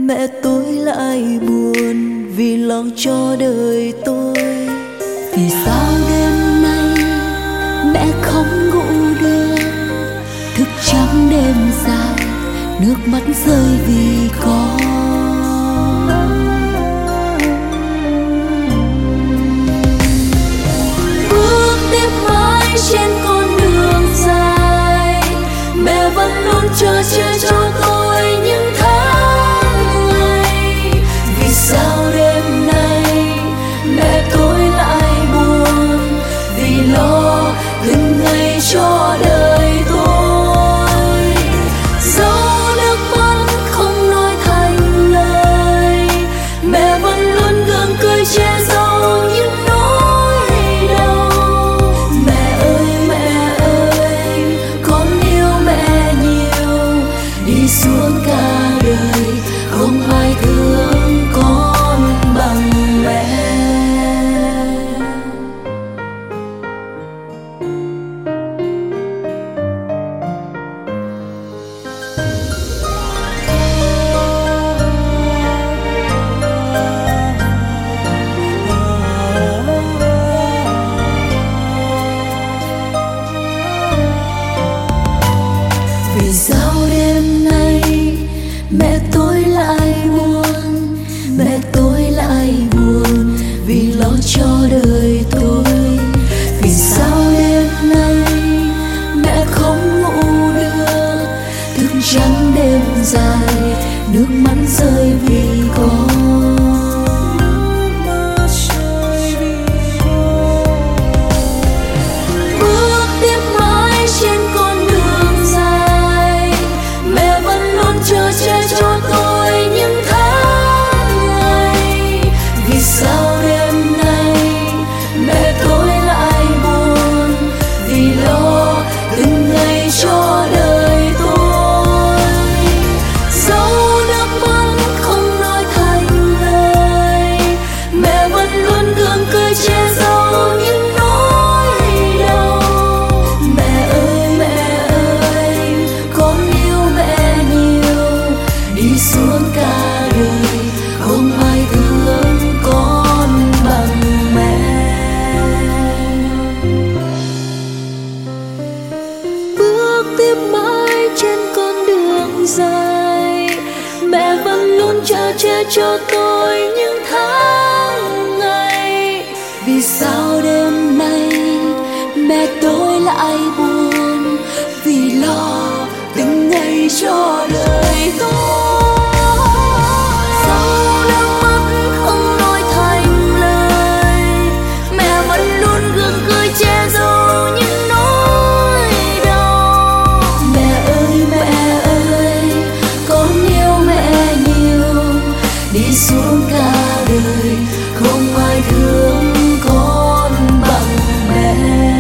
mẹ tôi lại buồn vì lo cho đời tôi. Vì sao đêm nay mẹ không ngủ được, thức trắng đêm dài, nước mắt rơi vì con. Bước tiếp mãi trên con đường dài, mẹ vẫn luôn chờ che cho tôi những tháng ngày. Vì sao đêm nay mẹ tôi lại buồn, vì lo từng ngày cho đời tôi. Dẫu nước mắt không nói thành lời, mẹ vẫn luôn gượng cười che giấu những nỗi đau. Mẹ ơi, con yêu mẹ nhiều, đi suốt cả đời không ai thương con bằng mẹ. Vì sao đêm nay mẹ tôi lại buồn, mẹ tôi lại buồn vì lo cho đời tôi. Vì sao đêm nay mẹ không ngủ được, thức trắng đêm dài, nước mắt rơi vì con. Bước tiếp mãi trên con đường dài, mẹ vẫn luôn chờ che cho tôi những tháng ngày. Vì sao đêm nay mẹ tôi lại buồn, vì lo từng ngày cho đời tôi. Dẫu nước mắt không nói thành lời, mẹ vẫn luôn gượng cười che giấu những nỗi đau. Mẹ ơi, con yêu mẹ nhiều, đi suốt cả đời không ai thương con bằng mẹ. Bước tiếp mãi trên con đường dài, mẹ vẫn luôn chờ che cho tôi những tháng ngày. Vì sao đêm nay mẹ tôi lại buồn, vì lo từng ngày cho đời tôi. Dẫu nước mắt không nói thành lời, mẹ vẫn luôn gượng cười che giấu những nỗi đau. Mẹ ơi, con yêu mẹ nhiều, đi suốt cả đời không ai thương con bằng mẹ.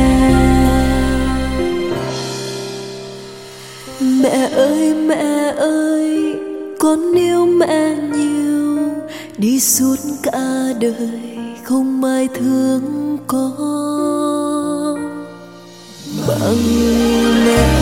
Mẹ ơi, con yêu mẹ nhiều, đi suốt cả đời không ai thương con bằng mẹ.